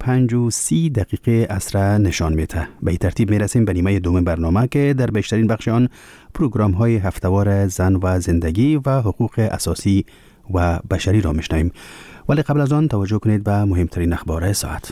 5:30 عصر نشان میده. به این ترتیب میرسیم به نیمه دوم برنامه که در بیشترین بخش آن پروگرام های هفته‌وار زن و زندگی و حقوق اساسی و بشری را میشنویم. ولی قبل از آن توجه کنید به مهمترین اخبار ساعت.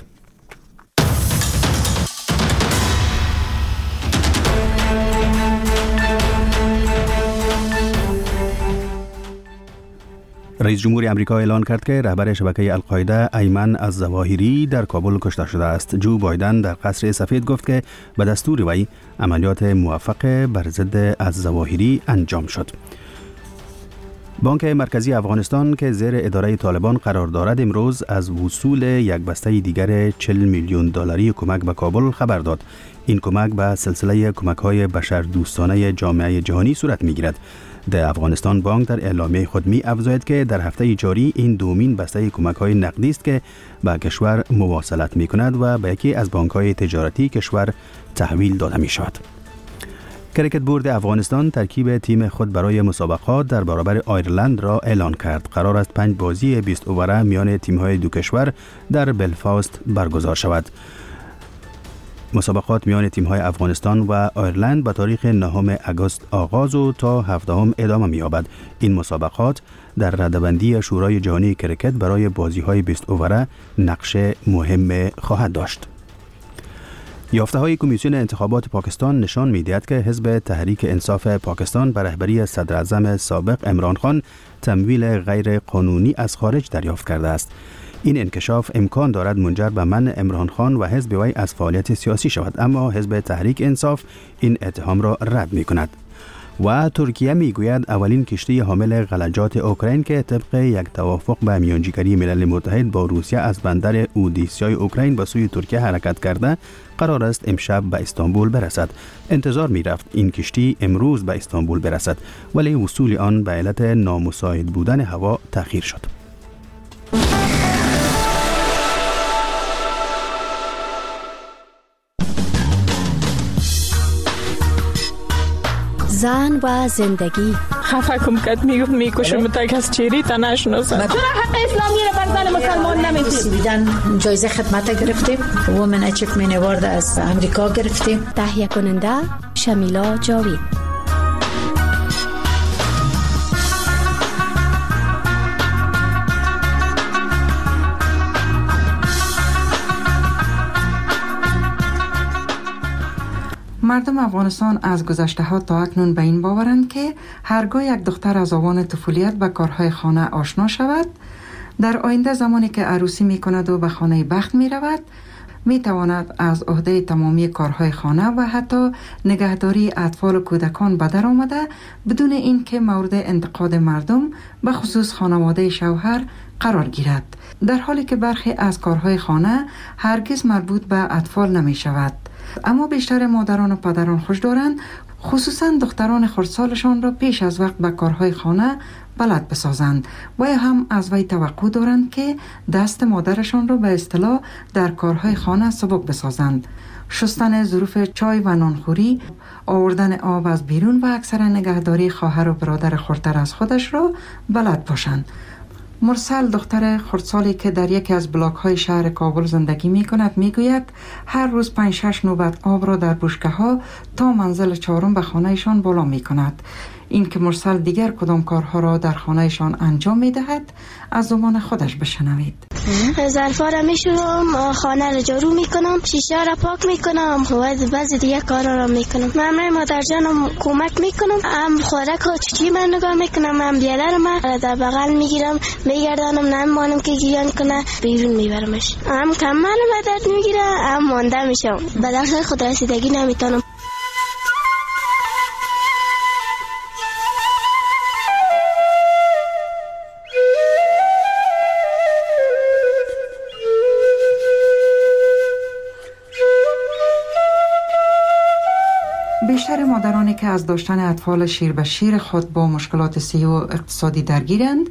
رئیس جمهور امریکا اعلان کرد که رهبر شبکه القاعده ایمن الظواهری در کابل کشته شده است. جو بایدن در قصر سفید گفت که به دستور وی عملیات موفق بر ضد الظواهری انجام شد. بانک مرکزی افغانستان که زیر اداره طالبان قرار دارد امروز از وصول یک بسته دیگر 40 میلیون دلاری کمک به کابل خبر داد. این کمک به سلسله کمک‌های بشردوستانه جامعه جهانی صورت می‌گیرد. در افغانستان بانک در اعلامیه خود می افزاید که در هفته جاری این دومین بسته کمک‌های نقدی است که به کشور مواصلت می‌کند و به یکی از بانک‌های تجارتی کشور تحویل داده می‌شود. کریکت بورد افغانستان ترکیب تیم خود برای مسابقات در برابر آیرلند را اعلان کرد. قرار است 5 بازی 20 اووره میان تیم‌های دو کشور در بلفاست برگزار شود. مسابقات میان تیم‌های افغانستان و آیرلند به تاریخ 9 آگوست آغاز و تا 17 ادامه می‌یابد. این مسابقات در رده‌بندی شورای جهانی کریکت برای بازی‌های 20 اووره نقش مهم خواهد داشت. یافته‌های کمیسیون انتخابات پاکستان نشان می‌دهد که حزب تحریک انصاف پاکستان به رهبری صدر اعظم سابق عمران خان تمویل غیر قانونی از خارج دریافت کرده است. این انکشاف امکان دارد منجر به منع عمران خان و حزب وی از فعالیت سیاسی شود، اما حزب تحریک انصاف این اتهام را رد می‌کند. و ترکیه میگوید اولین کشتی حامل غلجات اوکراین که طبق یک توافق به میانجیگری ملل متحد با روسیه از بندر اودیسای اوکراین به سوی ترکیه حرکت کرده قرار است امشب به استانبول برسد. انتظار میرفت این کشتی امروز به استانبول برسد، ولی وصول آن به علت نامساعد بودن هوا تأخیر شد. زن و زندگی. خفه کم کد میکشم تا کس چیری تا نشناسم. چرا حق اسلامی رو بر زن مسلمان نمیدید؟ جایزه خدمت گرفتیم. وومن اچیومنت اوارد از امریکا گرفتیم. تهیه کننده شمیلا جاوید. مردم افغانستان از گذشته ها تا اکنون به این باورند که هرگاه یک دختر از آوان طفولیت به کارهای خانه آشنا شود، در آینده زمانی که عروسی می کند و به خانه بخت می رود، می تواند از عهده تمامی کارهای خانه و حتی نگهداری اطفال و کودکان به در آمده بدون اینکه مورد انتقاد مردم به خصوص خانواده شوهر قرار گیرد، در حالی که برخی از کارهای خانه هرگز مربوط به اطفال نمی شود. اما بیشتر مادران و پدران خوش دارند خصوصا دختران خردسالشان را پیش از وقت به کارهای خانه بلد بسازند و هم از وی توقع دارند که دست مادرشان را به اصطلاح در کارهای خانه سبک بسازند. شستن ظروف چای و نانخوری، آوردن آب از بیرون و اکثر نگهداری خواهر و برادر خردتر از خودش را بلد باشند. مرسل دختر خردسالی که در یکی از بلاک‌های شهر کابل زندگی می‌کند می‌گوید هر روز 5-6 نوبت آب را در بشکه‌ها تا منزل 4 به خانه‌شان بالا می‌کند. این که مرسل دیگر کدام کارها را در خانه‌شان انجام می‌دهد از زبان خودش بشنوید. ظرفا را می‌شورم، خانه را جارو می‌کنم، شیشه را پاک می‌کنم و بعضی دیگه کارا را می‌کنم. من مادر جانم کمک می‌کنم، هم خوراک و چی من نگاه می‌کنم، هم بیادرم در بغل می‌گیرم، میگردانم، نمی‌مانم که گیان کنه، بیرون میبرمش. هم کمال به درد می‌گیره، هم مانده میشم. به درس خود رسیدگی نمی‌تونم. بیشتر مادرانی که از داشتن اطفال شیر به شیر خود با مشکلات صحی و اقتصادی درگیرند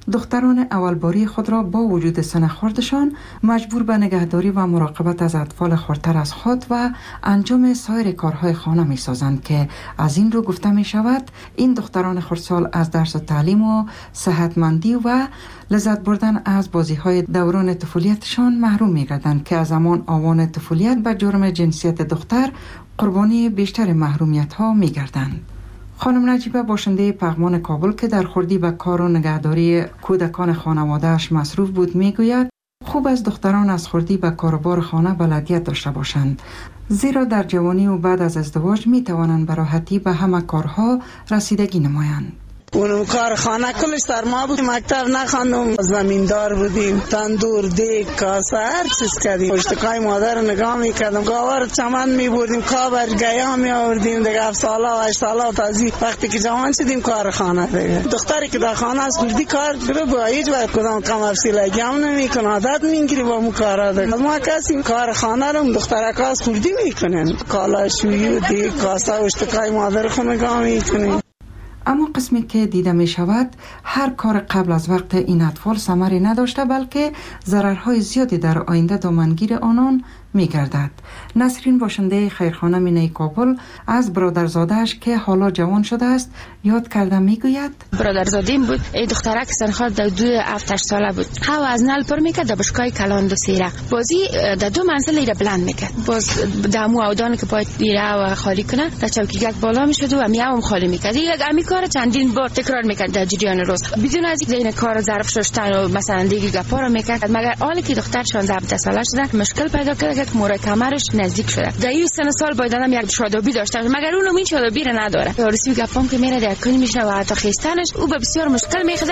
دختران اولباری خود را با وجود سن خردشان مجبور به نگهداری و مراقبت از اطفال خردتر از خود و انجام سایر کارهای خانه می سازند که از این رو گفته می شود این دختران خردسال از درس و تعلیم و صحتمندی و لذت بردن از بازی های دوران طفولیتشان محروم می گردند که از زمان آوان طفولیت به جرم جنسیت دختر قربانی بیشتر محرومیت ها می گردند. خانم نجیبه باشنده پغمان کابل که در خردی به کار و نگهداری کودکان خانواده‌اش مصروف بود میگوید خوب از دختران از خردی به کاروبار خانه بلدیت داشته باشند، زیرا در جوانی و بعد از ازدواج می توانند به راحتی به همه کارها رسیدگی نمایند. اونم کار خانه کلش سرما بود، مکتب نخواندم، زمیندار بودیم، تندور، دیگ، کاسه هر چیز کردیم. پشتکای مادر نگاه میکردم، گاور چمن میبردیم، کابر گیا میآوردیم. دیگه 7 ساله و 8 ساله تازی وقتی که جوان شدیم کار خانه دیگه. دختری که در خانه است کردی کار رو با هیچ وقت کدام کم افسیلگی هم نمیکنه، عادت میگیری با مو کارا دیگه. ما کسی کار خانه رو دخترک از کردی میکنن، کالاشویی و دیگ، کاسه و پشتکای مادر خود نگاه میکنیم. اما قسمی که دیده می شود هر کار قبل از وقت این اطفال ثمری نداشته بلکه ضررهای زیادی در آینده دامنگیر آنان می گردد. نسرین باشنده خیرخانه مینه کابل از برادرزادهش که حالا جوان شده است یاد کرده می گوید برادرزادیم بود، ای دخترک سنخال در 2-7 ساله بود. هوا از نل پر میکرد در بشکای کلان دو سیره بازی در 2 منزل ایره بلند میکرد. باز دمو اودان که باید ایره و خالی کنه در چوکیگک بالا میشد و میام خالی میکرد. یک امی کار چندین بار تکرار میکرد در جریان روز بدون از اینکه این کار ظرف شستن و مثلا دیگه گپا رو میکرد. مگر حالی که دختر 16-17 ساله شده مشکل پیدا کرد که مورای کمرش نزدیک شده. در این سال باید آدم یک شادابی داشته مگر اونم این شادابی رو نداره. یارسی گپام که میره در کنی میشه و حتی خیستنش او به بسیار مشکل میخوره.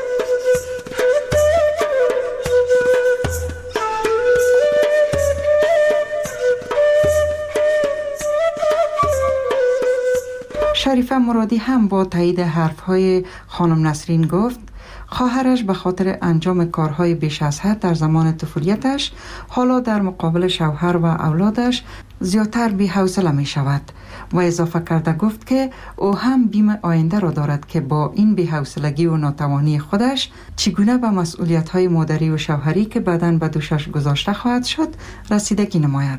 شریفه مرادی هم با تایید حرفهای خانم نسرین گفت خواهرش به خاطر انجام کارهای بیش از حد در زمان طفولیتش حالا در مقابل شوهر و اولادش زیادتر بی‌حوصله می شود و اضافه کرده گفت که او هم بیم آینده را دارد که با این بی‌حوصلگی و ناتوانی خودش چگونه به مسئولیت‌های مادری و شوهری که بعداً به دوشش گذاشته خواهد شد رسیدگی نماید.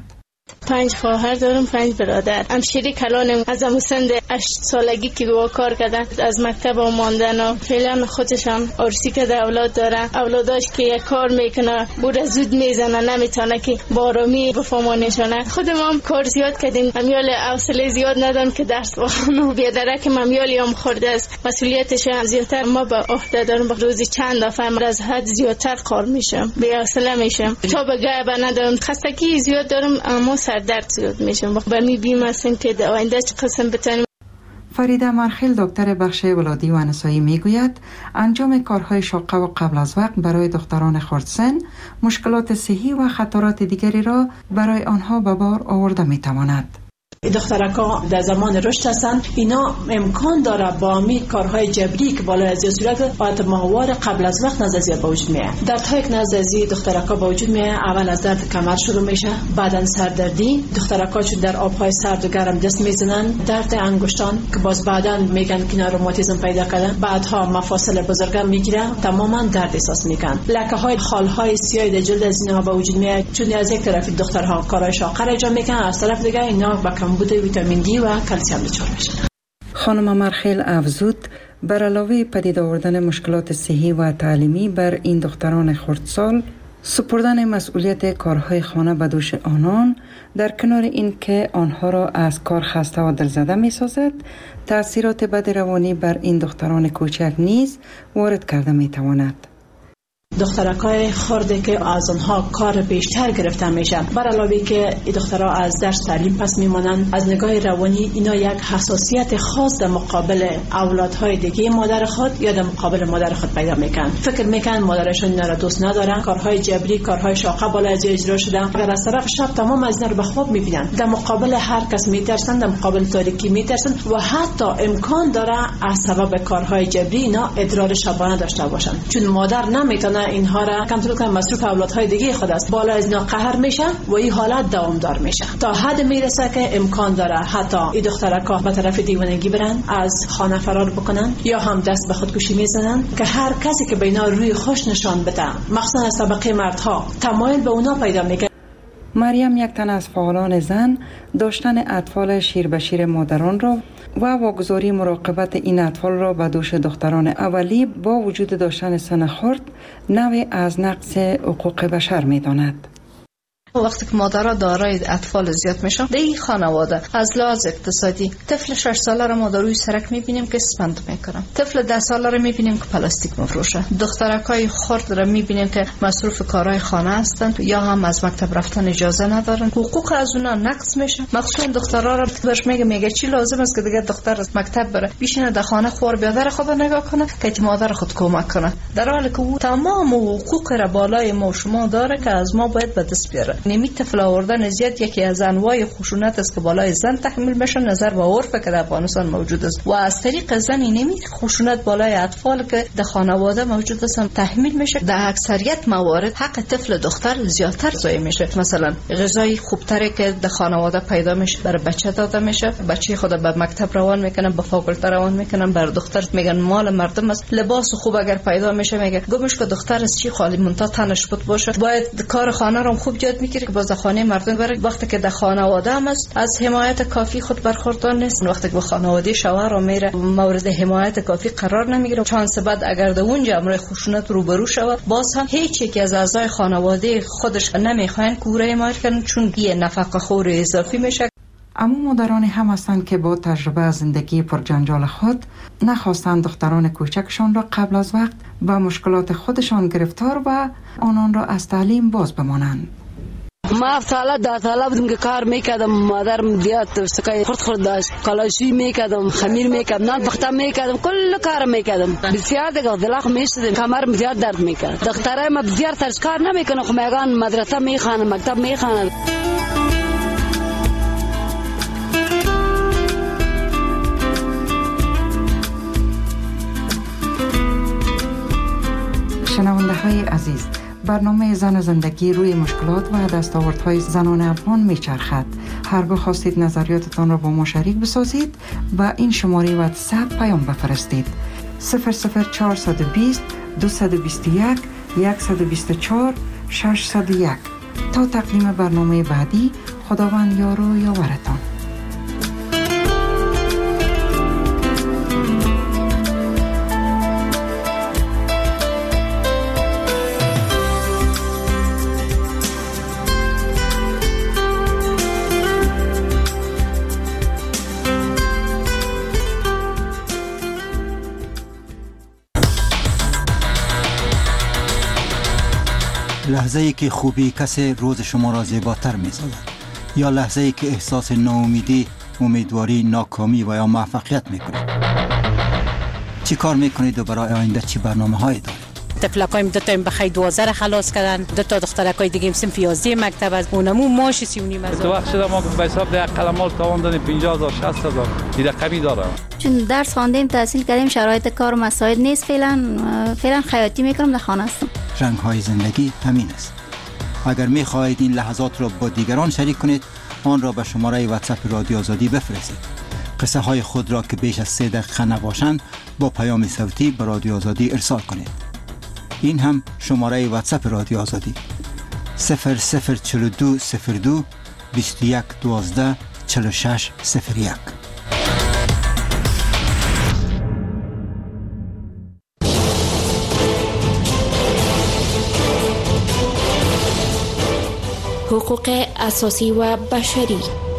5 خواهر دارم، 5 برادر. همشیری کلانم از سند 8 سالگی که با کار کردن از مکتب ماندن و فعلا خودشان عرسی که اولاد داره. اولاداش که یک کار میکنه بوده زود میزنه نمیتونه که بارامی بفهمانشانه. خودم هم کار زیاد کردیم، امیال حوصله زیاد ندارم که درس بخونم. بیادره که امیالی هم خورده است مسئولیتش زیادتر ما به عهده دارم. روزی چند دفعه از حد زیادتر کار میشم، بی حوصله میشم، تا به گه ندارم، خستگی زیاد دارم، اما سردرد زیاد میشم. با می بیم هستیم که آینده چه قسم بتونیم. فریده مرخیل دکتر بخش ولادی و نسایی میگوید انجام کارهای شاقه و قبل از وقت برای دختران خردسن مشکلات صحی و خطرات دیگری را برای آنها به بار آورده میتواند. دخترکا در زمان رشد هستن، اینا امکان داره با می کارهای جبری که بالا از صورت باید ماهوار قبل از وقت نزدیک به وجود میاد. دردهای که نزدیک دخترکا به وجود میاد، اول از درد کمر شروع میشه، بعدن سردردی. دخترکا چون در آبهای سرد و گرم دست میزنن، درد انگشتان که باز بعدن میگن که روماتیسم پیدا کردن، بعدها مفاصل بزرگم میگیره، تماما درد احساس میکنن. لکه های خالهای سیاه در جلد از اینها به وجود میاد، چون از یک طرف دخترها کارهای شاقه انجام میکنن، از طرف دیگه اینا با بوده ویتامین دی و کلسیم دچار میشن. خانم مرخیل افزود بر علاوه پدید آوردن مشکلات صحی و تعلیمی بر این دختران خردسال، سپردن مسئولیت کارهای خانه به دوش آنان در کنار این که آنها را از کار خسته و دلزده می سازد، تأثیرات بد روانی بر این دختران کوچک نیز وارد کرده می تواند. دخترکای خورده که از آنها کار بیشتر گرفته میشن، بر علاوه که دخترها از درس تعلیم پس میمانند، از نگاه روانی اینا یک حساسیت خاص در مقابل اولادهای دیگه مادر خود یا در مقابل مادر خود پیدا میکنن. فکر میکنن مادرشون اینا را دوست ندارن، کارهای جبری، کارهای شاقه بالا از اجرا شده. اگر از طرف شب تمام از اینا رو به خواب میبینن، در مقابل هر کس میترسن، در مقابل تاریکی میترسن و حتی امکان داره از سبب کارهای جبری اینا ادرار شبانه داشته باشن، چون مادر نمیتونه اینها را کنترل کنن، مصروف اولادهای دیگه خود است، بالا از اینا قهر میشه و این حالت دوامدار میشه تا حد میرسه که امکان داره حتی این دخترکا به طرف دیوانگی برن، از خانه فرار بکنن یا هم دست به خودکشی میزنن که هر کسی که به اینا روی خوش نشان بده، مخصوصا از طبقه مردها، تمایل به اونا پیدا میکنه. مریم یک تن از فعالان زن داشتن اطفال شیر به شیر مادران را و واگذاری مراقبت این اطفال را به دوش دختران اولی با وجود داشتن سن خرد نوعی از نقض حقوق بشر می داند. وقتی که مادرها دارای اطفال زیاد میشن در این خانواده از لحاظ اقتصادی طفل 6 ساله را ما در روی سرک میبینیم که اسپند میکنن، طفل 10 ساله را میبینیم که پلاستیک مفروشه، دخترکای خرد را میبینیم که مصروف کارهای خانه هستند یا هم از مکتب رفتن اجازه ندارن، حقوق از اونا نقض میشه. مخصوصا دخترها را برش میگه چی لازم است که دیگه دختر از مکتب بره بشینه در خانه خور بیادر خود نگاه کنه که مادر خود کمک کنه، در حالی که او تمام حقوق را بالای ما و شما داره که از ما باید به دست بیاره. نمی طفل آوردن زیاد یکی از انواع خشونت است که بالای زن تحمیل میشه، نظر به عرف که در افغانستان موجود است و از طریق زن نمی خشونت بالای اطفال که در خانواده موجود است تحمیل میشه. در اکثریت موارد حق طفل دختر زیادتر ضایع میشه. مثلا غذای خوبتری که در خانواده پیدا میشه برای بچه داده میشه، بچه خود به مکتب روان میکنن، به فاکولته روان میکنن، بر دختر میگن مال مردم است. لباس خوب اگر پیدا میشه میگه گمش که دختر از چی خالی مونتا تنش بود باشه، باید کار خانه رو خوب یاد میگیره که باز خانه مردم بره. وقتی که در خانواده هم است از حمایت کافی خود برخوردار نیست، وقتی که به خانواده شوهر رو میره مورد حمایت کافی قرار نمیگیره، چانس بعد اگر در اونجا امر خشونت روبرو شود باز هم هیچ یک از اعضای خانواده خودش نمیخواین که او را حمایت کنن چون یه نفقه خور اضافی میشه. اما مادرانی هم هستند که با تجربه از زندگی پرجنجال خود نخواستند دختران کوچکشان را قبل از وقت با مشکلات خودشان گرفتار و آنان را از تعلیم باز بمانند. ما 7 ساله 10 ساله بودم که کار میکردم، مادرم دیات سکای خرد داشت، کلاشی میکردم، خمیر میکردم، نان پخته میکردم، کل کار میکردم. بسیار دیگه دلخ میشدم، کمرم بسیار درد میکرد. دخترای ما بسیار سرش کار نمیکنه، خب میگن مدرسه میخوانن، مکتب میخوانن. شنونده های عزیز، برنامه زن و زندگی روی مشکلات و دستاوردهای زنان افغان میچرخد. هرگاه خواستید نظریاتتان را با ما شریک بسازید و این شماره واتساپ پیام بفرستید 00420 221 124 601. تا تقدیم برنامه بعدی، خداوند یار و یاورتان. لحظه‌ای که خوبی کسی روز شما را زیباتر می‌سازد، یا لحظه‌ای که احساس ناامیدی، امیدواری، ناکامی و یا موفقیت می‌کنید. چی کار می‌کنید و برای آینده چی برنامه‌هایی دارید؟ طفلکایم 2 تا بخای 12 خلاص کردن، 2 تا دخترکای دیگه هم صنف 11 مکتب از اونمو ماش 39 هزار. تو وقت شده ما به حساب ده قلمال تاوان دادیم 50000 60000 این رقمی داره. چون درس خواندیم تحصیل کردیم، شرایط کار مساعد نیست، فعلا خیاطی میکنم، در خانه هستم. رنگ‌های زندگی همین است. اگر می‌خواهید این لحظات را با دیگران شریک کنید، آن را به شماره واتساپ رادیو آزادی بفرستید. قصه های خود را که بیش از 3 دقیقه نباشند با پیام صوتی به رادیو آزادی ارسال کنید. این هم شماره واتساپ رادیو آزادی 004202 21 12 46 01. حقوق اساسی و بشری.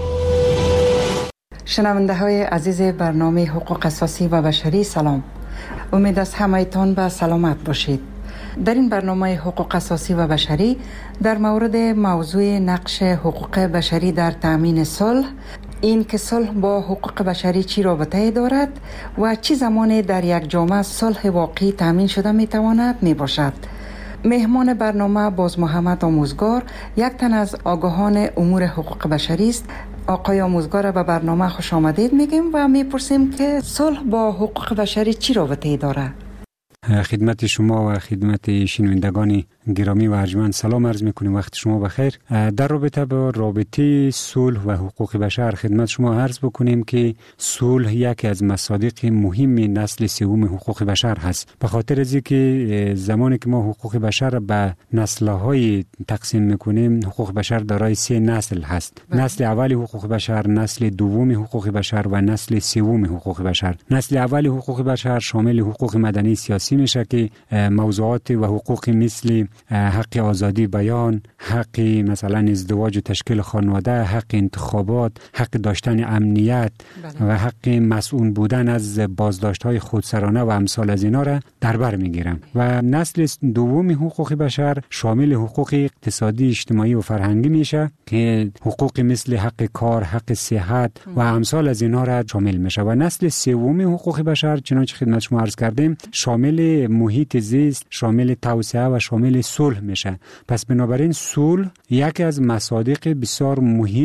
شنونده های عزیز برنامه حقوق اساسی و بشری، سلام. امید است همه‌تان به سلامت باشید. در این برنامه حقوق اساسی و بشری در مورد موضوع نقش حقوق بشری در تأمین صلح، این که صلح با حقوق بشری چی رابطه دارد و چی زمانی در یک جامعه صلح واقعی تأمین شده میتواند میباشد. مهمان برنامه باز محمد آموزگار، یک تن از آگاهان امور حقوق بشری است. آقای آموزگار، به برنامه خوش آمدید میگیم و میپرسیم که صلح با حقوق بشری چی رابطه داره؟ خدمت شما و خدمت شنوندگان گرامی و ارجمند سلام عرض می‌کنیم. وقت شما بخیر. در رابطه با رابطه صلح و حقوق بشر خدمت شما عرض بکنیم که صلح یکی از مصادیق مهم نسل سوم حقوق بشر هست. به خاطر از اینکه زمانی که ما حقوق بشر را به نسل‌های تقسیم می‌کنیم، حقوق بشر دارای 3 نسل هست. نسل اول حقوق بشر، نسل دوم حقوق بشر و نسل سوم حقوق بشر. نسل اول حقوق بشر شامل حقوق مدنی سیاسی میشه که موضوعات و حقوق مثل حق آزادی بیان، حق مثلا ازدواج و تشکیل خانواده، حق انتخابات، حق داشتن امنیت و حق مسئول بودن از بازداشت‌های خودسرانه و امثال از اینا را در بر میگیرم. و نسل دوم حقوق بشر شامل حقوق اقتصادی، اجتماعی و فرهنگی میشه که حقوق مثل حق کار، حق صحت و امثال از اینا را شامل میشه. و نسل سوم حقوق بشر چنانچه خدمت شما عرض کردیم شامل محیط زیست، شامل توسعه و شامل صلح میشه. پس بنابراین صلح یکی از مصادیق بسیار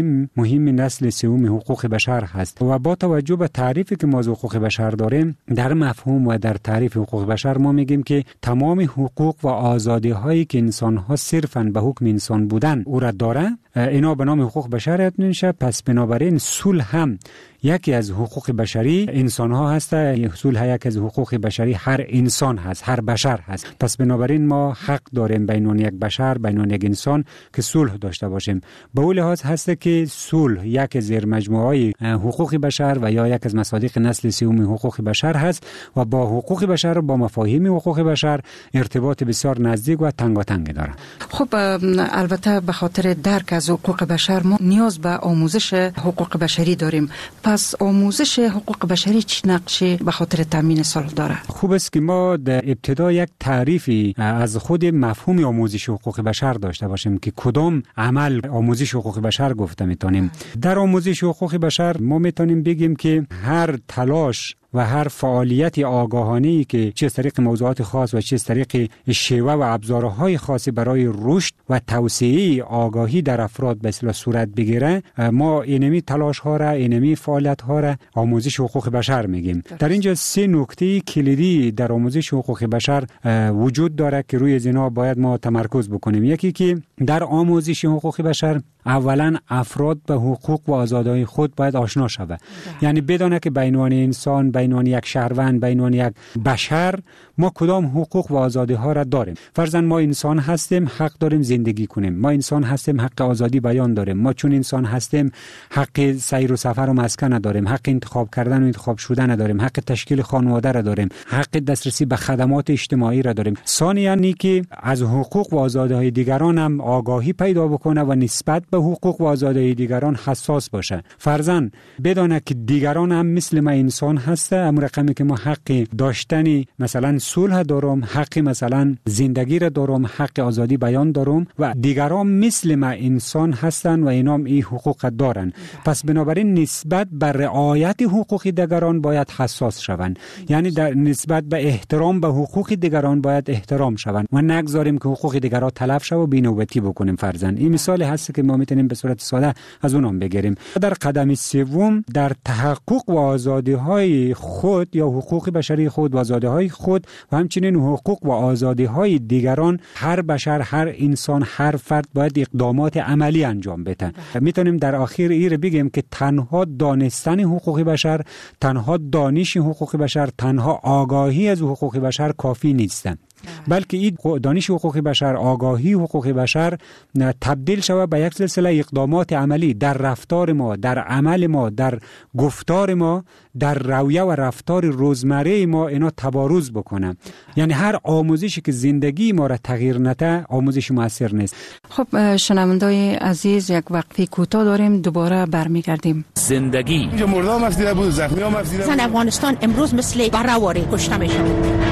مهم نسل سوم حقوق بشر هست. و با توجه به تعریفی که ما از حقوق بشر داریم، در مفهوم و در تعریف حقوق بشر ما میگیم که تمام حقوق و آزادی هایی که انسان ها صرفاً به حکم انسان بودن او را داره، اینا به نام حقوق بشر یاد میشه. پس بنابراین صلح هم یکی از حقوق بشری انسان ها هست. صلح یکی از حقوق بشری هر انسان هست، هر بشر هست. پس بنابراین ما حق داریم بین یک بشر، بین یک انسان که صلح داشته باشیم. به اون لحاظ هست که صلح یک زیر مجموعه حقوق بشر و یا یک از مصادیق نسل سوم حقوق بشر هست و با حقوق بشر و با مفاهیم حقوق بشر ارتباط بسیار نزدیک و تنگاتنگ داره. خب البته به خاطر درک از حقوق بشر ما نیاز به آموزش حقوق بشری داریم. پس آموزش حقوق بشری چه نقشی به خاطر تامین صلح داره؟ خوب است که ما در ابتدا یک تعریفی از خود مفهوم آموزش حقوق بشر داشته باشیم که کدام عمل آموزش حقوق بشر گفته میتونیم. در آموزش حقوق بشر ما میتونیم بگیم که هر تلاش و هر فعالیت آگاهانه‌ای که چه از طریق موضوعات خاص و چه از طریق شیوه و ابزارهای خاصی برای رشد و توسعه آگاهی در افراد به اصطلاح صورت بگیره، ما اینمی تلاش ها را، اینمی فعالیت ها را آموزش حقوق بشر میگیم. در اینجا 3 نکته کلیدی در آموزش حقوق بشر وجود داره که روی اینا باید ما تمرکز بکنیم. یکی که در آموزش حقوق بشر اولا افراد به حقوق و آزادی‌های خود باید آشنا شود. یعنی بدونه که بین انسان، بین یک شهروند، بین یک بشر ما کدام حقوق و آزادی‌ها را داریم. فرضاً ما انسان هستیم، حق داریم زندگی کنیم. ما انسان هستیم، حق آزادی بیان داریم. ما چون انسان هستیم حق سیر و سفر و مسکن داریم، حق انتخاب کردن و انتخاب شدن داریم، حق تشکیل خانواده را داریم، حق دسترسی به خدمات اجتماعی را داریم. ثانیاً اینکه از حقوق و آزادی‌های دیگران هم آگاهی پیدا بکنه و نسبت به حقوق و آزادی دیگران حساس باشه. فرضاً بدانه که دیگران هم مثل ما انسان هسته، اما رقمی که ما حق داشتن مثلا صلح دارم، حق مثلا زندگی را دارم، حق آزادی بیان دارم و دیگران مثل ما انسان هستن و اینام این حقوق دارن. پس بنابراین نسبت به رعایت حقوق دیگران باید حساس شوند. یعنی در نسبت به احترام به حقوق دیگران باید احترام شوند و نگذاریم که حقوق دیگران تلف شه و بی‌نوبتی بکنیم. فرضاً این مثال هست که ما میتونیم به صورت ساده از اونم بگیریم. در قدم سوم در تحقق و آزادی‌های خود یا حقوق بشری خود و آزادی‌های خود و همچنین حقوق و آزادی‌های دیگران هر بشر، هر انسان، هر فرد باید اقدامات عملی انجام بده. میتونیم در آخر این بگیم که تنها دانستن حقوق بشر، تنها دانش حقوق بشر، تنها آگاهی از حقوق بشر کافی نیست، بلکه این دانش حقوق بشر، آگاهی حقوق بشر تبدیل شود به یک سلسله اقدامات عملی در رفتار ما، در عمل ما، در گفتار ما، در رویه و رفتار روزمره ما اینا تبارز بکنه. یعنی هر آموزشی که زندگی ما را تغییر نده آموزش موثر نیست. خب شنوندای عزیز، یک وقفه کوتاه داریم، دوباره برمیگردیم. زندگی اینجا مردم هست دیده بود، زخمی هم هست دیده بود. افغانستان امروز مثل بره‌واره کشته میشه.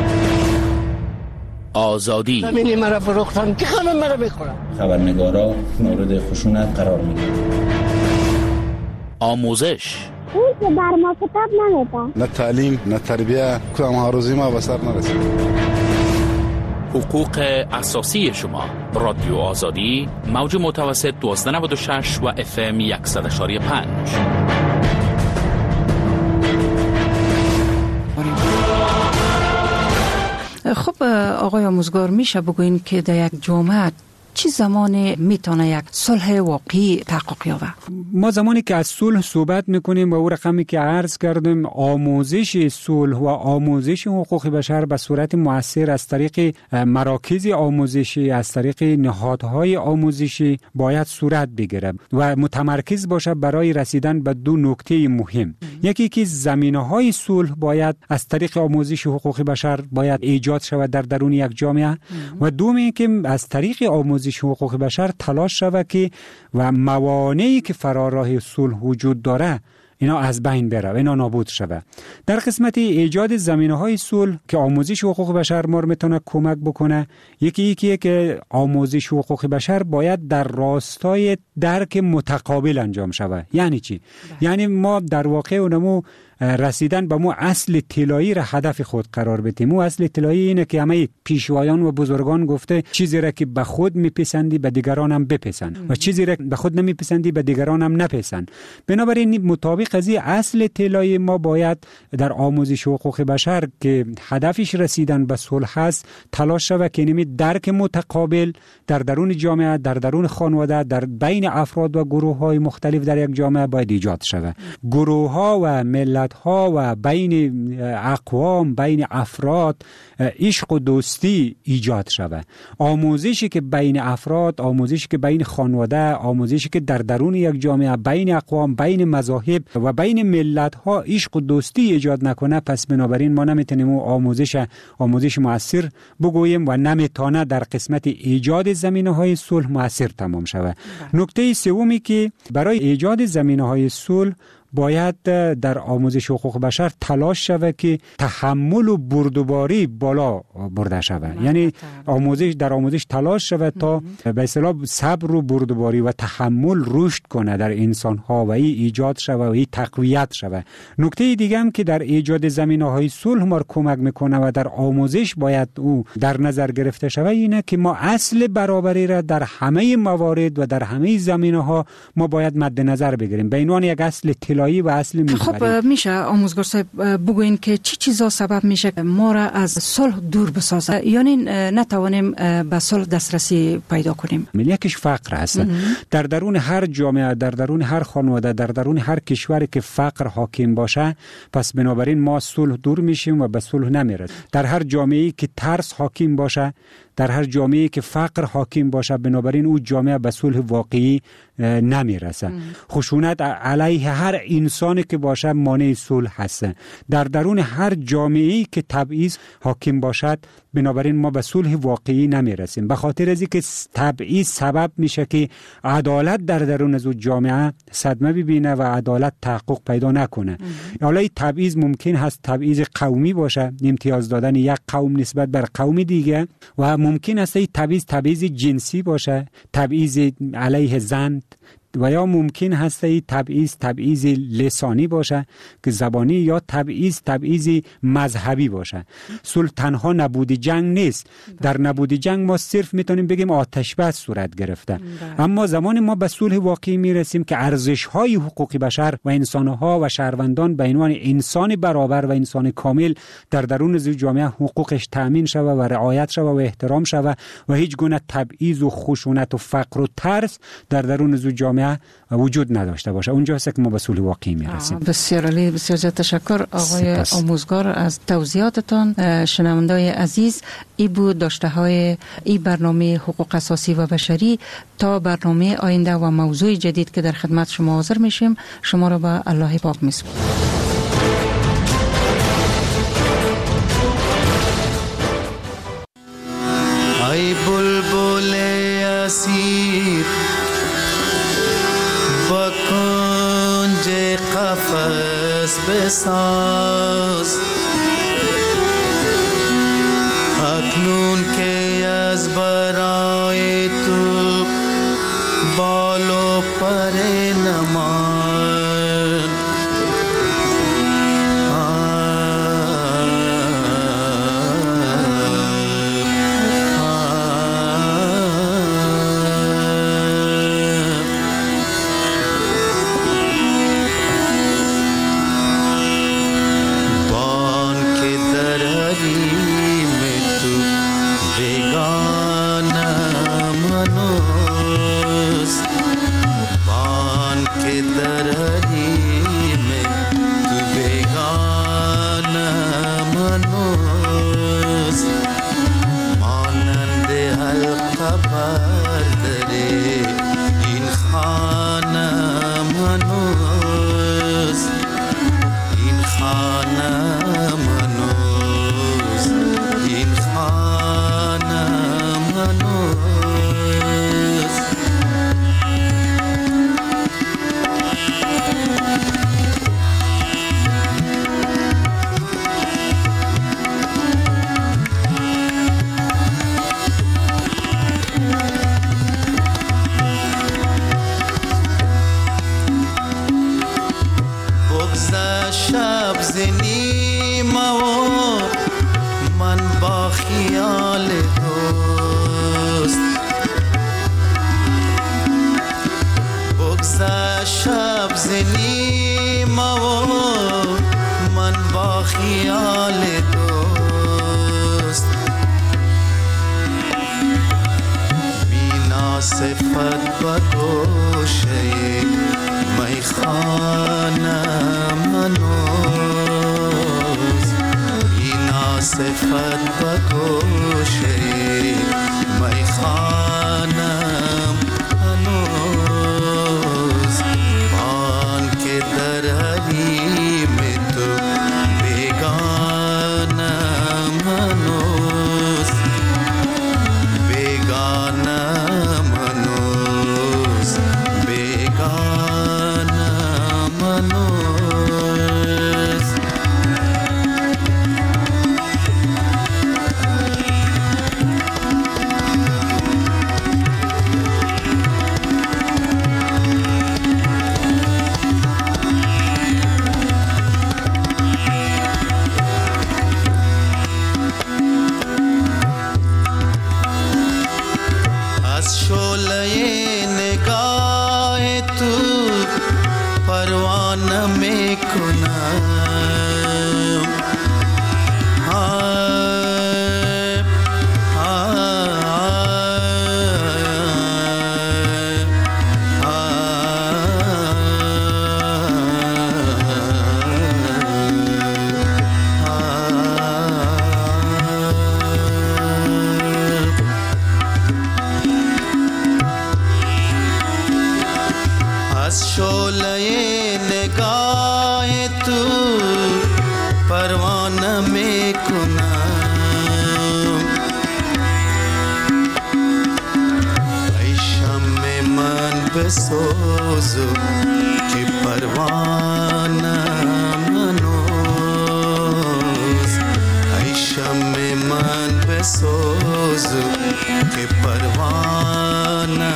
آزادی زمینی مرا فروختن که خانم مرا بخورم. خبرنگارا مورد خشونت قرار میگیرن. آموزش اون که بر ما کتاب نمیده. نه تعلیم، نه تربیه، کدام هاروزی ما به سر نرسید. حقوق اساسی شما. رادیو آزادی، موج متوسط 1296 و FM 100.5. خب آقای آموزگار، میشه بگوین که در یک جامعه چه زمانی میتونه یک صلح واقعی تحقق یابه؟ ما زمانی که از صلح صحبت میکنیم و او رقمی که عرض کردیم، آموزش صلح و آموزش حقوق بشر به صورت مؤثر از طریق مراکز آموزشی، از طریق نهادهای آموزشی باید صورت بگیره و متمرکز باشه برای رسیدن به دو نکته مهم. یکی که زمینه‌های صلح باید از طریق آموزش حقوق بشر باید ایجاد شود در درون یک جامعه و دومی که از طریق آموزش حقوق بشر تلاش شود که و موانعی که فراراه صلح وجود داره اینا از بین بره و اینا نابود شود. در قسمت ایجاد زمینه‌های صلح که آموزش حقوق بشر ما میتونه کمک بکنه، یکی که آموزش حقوق بشر باید در راستای درک متقابل انجام شود. یعنی چی؟ یعنی ما در واقع اونمو رسیدن به مو اصل طلایی را هدف خود قرار بدیم. مو اصل طلایی اینه که همه پیشوایان و بزرگان گفته چیزی را که به خود میپسندی به دیگران هم بپسند و چیزی را به خود نمیپسندی به دیگران هم نپسند. بنابراین مطابق از اصل طلایی ما باید در آموزش حقوق بشر که هدفش رسیدن به صلح است تلاش شود که نمی درک متقابل در درون جامعه، در درون خانواده، در بین افراد و گروه‌های مختلف در یک جامعه باید ایجاد شود. گروه‌ها و ملت ها و بین اقوام، بین افراد عشق و دوستی ایجاد شود. آموزشی که بین افراد، آموزشی که بین خانواده، آموزشی که در درون یک جامعه بین اقوام، بین مذاهب و بین ملت ها عشق و دوستی ایجاد نکنه، پس بنابراین ما نمیتونیم آموزش مؤثر بگوییم و نمیتونه در قسمت ایجاد زمینه‌های صلح مؤثر تمام شود. نکته سومی که برای ایجاد زمینه‌های صلح باید در آموزش حقوق بشر تلاش شود که تحمل و بردباری بالا برده شود. یعنی در آموزش تلاش شود تا به اصطلاح صبر و بردباری و تحمل رشد کنه در انسان ها و این ایجاد شود و این تقویت شود. نکته دیگه هم که در ایجاد زمینه‌های صلح ما کمک میکنه و در آموزش باید او در نظر گرفته شود اینه که ما اصل برابری را در همه موارد و در همه زمینه‌ها ما باید مد نظر بگیریم به عنوان یک اصل طلایی و اصل محوری. خب میشه آموزگار صاحب بگوین که چی چیزا سبب میشه که ما را از صلح دور بسازه، یعنی نتوانیم به صلح دسترسی پیدا کنیم؟ یکیش فقر هست. در درون هر جامعه، در درون هر خانواده، در درون هر کشوری که فقر حاکم باشه، پس بنابراین ما صلح دور میشیم و به صلح نمیرسیم. در هر جامعه‌ای که ترس حاکم باشه، در هر جامعه‌ای که فقر حاکم باشه، بنابراین او جامعه به صلح واقعی نمیرسه. خشونت علیه هر انسانی که باشه مانع صلح هست. در درون هر جامعه‌ای که تبعیض حاکم باشد، بنابراین ما به صلح واقعی نمیرسیم. به خاطر از اینکه تبعیض سبب میشه که عدالت در درون از جامعه صدمه ببینه و عدالت تحقق پیدا نکنه. حالا این تبعیض ممکن هست تبعیض قومی باشه، امتیاز دادن یک قوم نسبت بر قوم دیگه، و ممکن است این تبعیض جنسی باشه، تبعیض علیه زن، و یا ممکن هست این تبعیض لسانی باشه که زبانی، یا تبعیض مذهبی باشه. صلح تنها نبود جنگ نیست. در نبود جنگ ما صرف میتونیم بگیم آتش بس صورت گرفته. اما زمان ما به صلح واقعی میرسیم که ارزش‌های حقوق بشر و انسان‌ها و شهروندان به عنوان انسان برابر و انسان کامل در درون جامعه حقوقش تأمین شود و رعایت شود و احترام شود و هیچ گونه تبعیض و خشونت و فقر و ترس در درون جامعه وجود نداشته باشه. اونجاست که ما به صلح واقعی میرسیم. بسیار عالی، بسیار زیاد تشکر آقای آموزگار از توضیحاتتان. شنوندگان عزیز، این بود داشته های این برنامه حقوق اساسی و بشری. تا برنامه آینده و موضوع جدید که در خدمت شما حاضر میشیم، شما را به الله پاک میسپارم. ای بلبل اسیر با کنج قفس بساز، اکنون که از برای تو بال و پر نمان، بان که در حریم تو صفت بگوشه میخانه منوز اینا صفت بگوشه میخانه منوز آن که در حریم تو بیگانه منوز بیگانه منوز بیگانه منوز از شعله نگاه تو پروانه میکنم از شعله نگاه تو پروانه میکنم ای شمع من بسوزو که پروانه منوز ای شمع من بسوزو که پروانه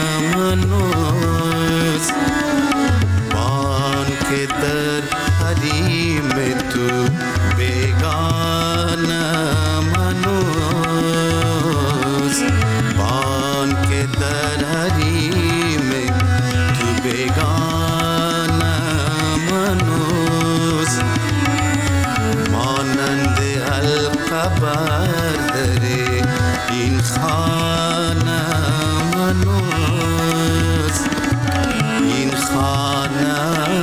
منوز بان که در حریم تو بیگانه منوز بان که در حریم تو بیگانه منوز مانند حلقه برداره این خانه منوز این خانه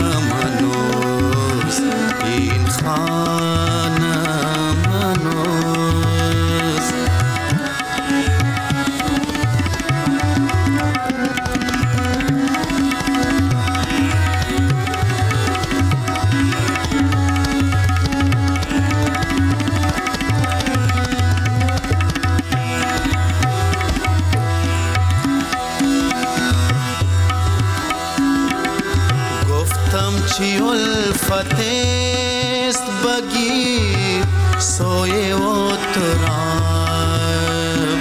منوز این خانه منوز چی الفت است بگیر سوی و ترام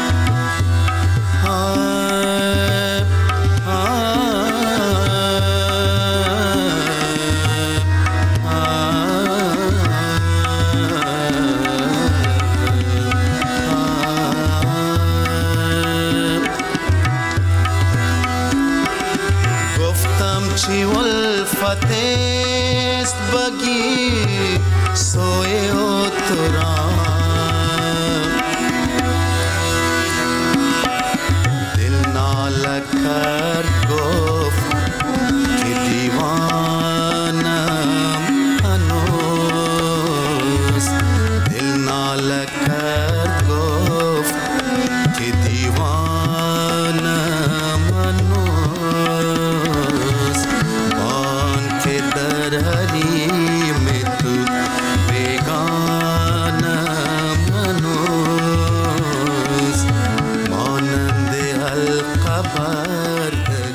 گفتم چی الفت است بگی سوی و ترام